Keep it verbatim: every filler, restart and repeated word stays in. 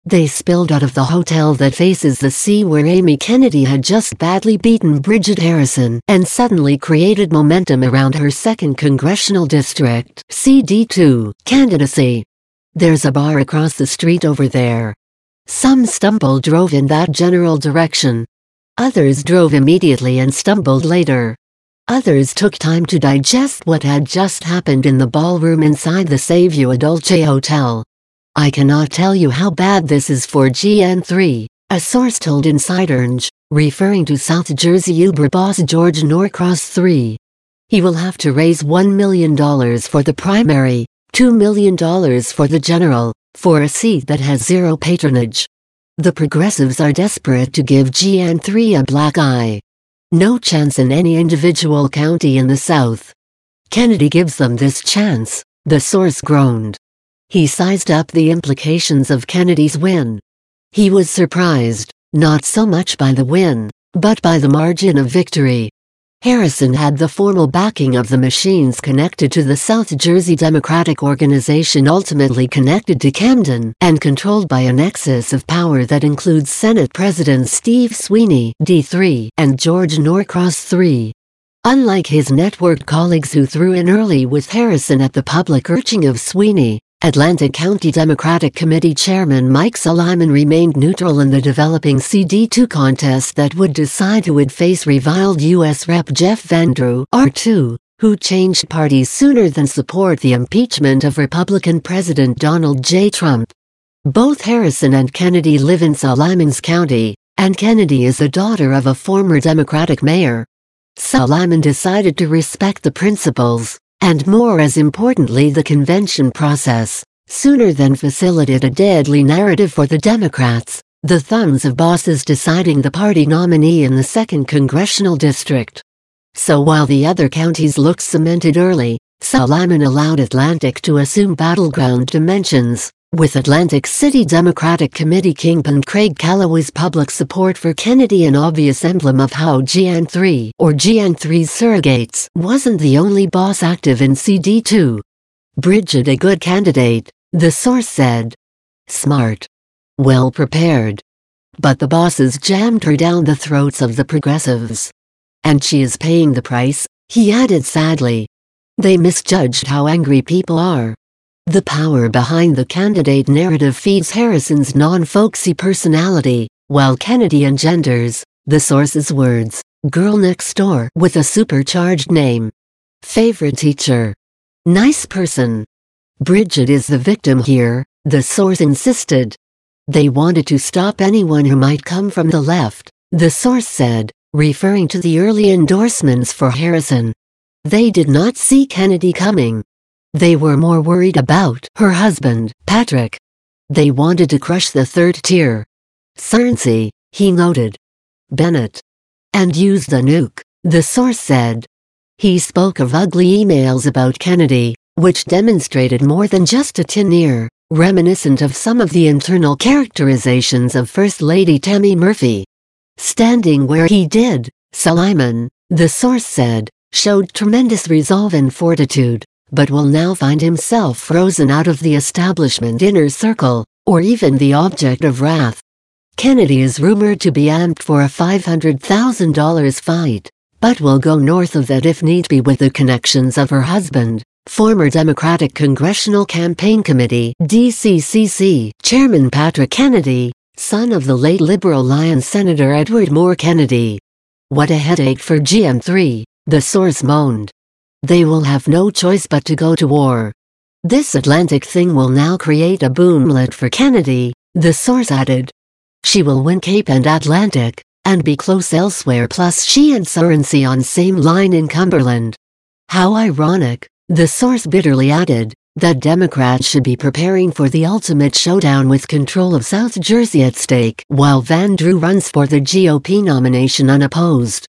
They spilled out of the hotel that faces the sea where Amy Kennedy had just badly beaten Bridget Harrison and suddenly created momentum around her second congressional district, C D two, candidacy. There's a bar across the street over there. Some stumbled drove in that general direction. Others drove immediately and stumbled later. Others took time to digest what had just happened in the ballroom inside the Savio Dolce Hotel. I cannot tell you how bad this is for G N three, a source told InsiderNJ, referring to South Jersey Uber boss George Norcross the third. He will have to raise one million dollars for the primary, two million dollars for the general, for a seat that has zero patronage. The progressives are desperate to give G N three a black eye. No chance in any individual county in the South. Kennedy gives them this chance, the source groaned. He sized up the implications of Kennedy's win. He was surprised, not so much by the win, but by the margin of victory. Harrison had the formal backing of the machines connected to the South Jersey Democratic Organization, ultimately connected to Camden and controlled by a nexus of power that includes Senate President Steve Sweeney D three and George Norcross the third. Unlike his networked colleagues who threw in early with Harrison at the public urging of Sweeney, Atlantic County Democratic Committee Chairman Mike Suleiman remained neutral in the developing C D two contest that would decide who would face reviled U S Rep Jeff Van Drew R two, who changed parties sooner than support the impeachment of Republican President Donald J. Trump. Both Harrison and Kennedy live in Suleiman's county, and Kennedy is the daughter of a former Democratic mayor. Suleiman decided to respect the principles, and more as importantly the convention process, sooner than facilitate a deadly narrative for the Democrats, the thumbs of bosses deciding the party nominee in the second congressional district. So while the other counties looked cemented early, Suleiman allowed Atlantic to assume battleground dimensions, with Atlantic City Democratic Committee kingpin Craig Calloway's public support for Kennedy an obvious emblem of how G N three, or G N three's surrogates, wasn't the only boss active in C D two. Bridget a good candidate, the source said. Smart. Well prepared. But the bosses jammed her down the throats of the progressives. And she is paying the price, he added sadly. They misjudged how angry people are. The power behind the candidate narrative feeds Harrison's non-folksy personality, while Kennedy engenders, the source's words, girl next door with a supercharged name. Favorite teacher. Nice person. Bridget is the victim here, the source insisted. They wanted to stop anyone who might come from the left, the source said, referring to the early endorsements for Harrison. They did not see Kennedy coming. They were more worried about her husband, Patrick. They wanted to crush the third tier. Cernsey, he noted. Bennett. And use the nuke, the source said. He spoke of ugly emails about Kennedy, which demonstrated more than just a tin ear, reminiscent of some of the internal characterizations of First Lady Tammy Murphy. Standing where he did, Suleiman, the source said, showed tremendous resolve and fortitude, but will now find himself frozen out of the establishment inner circle, or even the object of wrath. Kennedy is rumored to be amped for a five hundred thousand dollars fight, but will go north of that if need be with the connections of her husband, former Democratic Congressional Campaign Committee D C C C Chairman Patrick Kennedy, son of the late Liberal Lion Senator Edward Moore Kennedy. What a headache for G N three, the source moaned. They will have no choice but to go to war. This Atlantic thing will now create a boomlet for Kennedy, the source added. She will win Cape and Atlantic, and be close elsewhere, plus she and Cernsey on same line in Cumberland. How ironic, the source bitterly added, that Democrats should be preparing for the ultimate showdown with control of South Jersey at stake, while Van Drew runs for the G O P nomination unopposed.